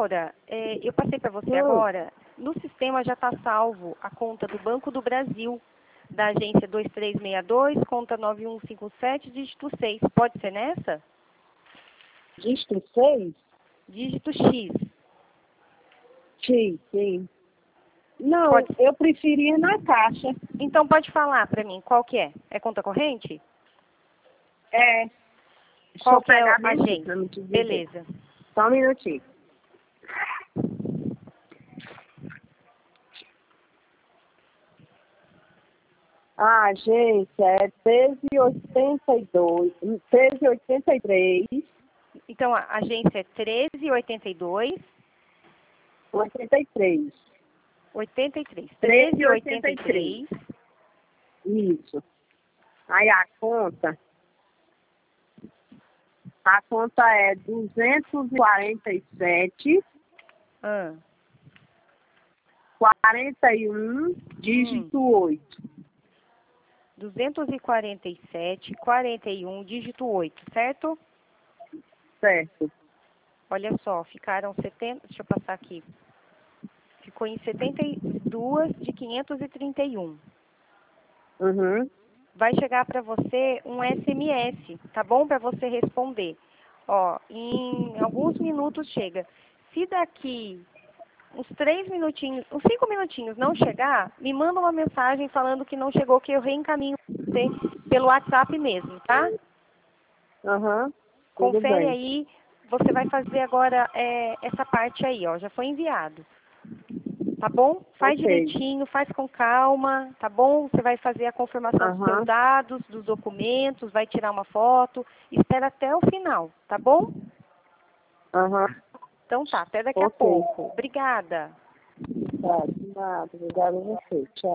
Moura, eu passei para você agora. No sistema já está salvo a conta do Banco do Brasil, da agência 2362, conta 9157, dígito 6. Pode ser nessa? Dígito 6? Dígito X. Sim, sim. Não, Pode... eu preferia na Caixa. Então pode falar para mim, qual que é? É conta corrente? É. Qual que é pegar a agência? pra me te dizer. Beleza. Só um minutinho. A agência é 1382, 1383. Então a agência é 1382. 83. 83. 1383. 1383. Isso. Aí a conta é 247, Ah. 41, dígito 8. 247, 41, dígito 8, certo? Certo. Olha só, ficaram 70, deixa eu passar aqui. Ficou em 72 de 531. Uhum. Vai chegar para você um SMS, tá bom? Para você responder. Ó, em alguns minutos chega. Se daqui uns 3 minutinhos, uns 5 minutinhos não chegar, me manda uma mensagem falando que não chegou, que eu reencaminho você pelo WhatsApp mesmo, tá? Aham. Tudo Confere bem. aí, você vai fazer agora essa parte aí, ó, já foi enviado. Tá bom? Faz Ok. direitinho, faz com calma, tá bom? Você vai fazer a confirmação dos seus Aham. dados, dos documentos, vai tirar uma foto, espera até o final, tá bom? Aham. Então tá, até daqui a Ok. pouco. Obrigada. Tá, de nada. Obrigada a você. Tchau.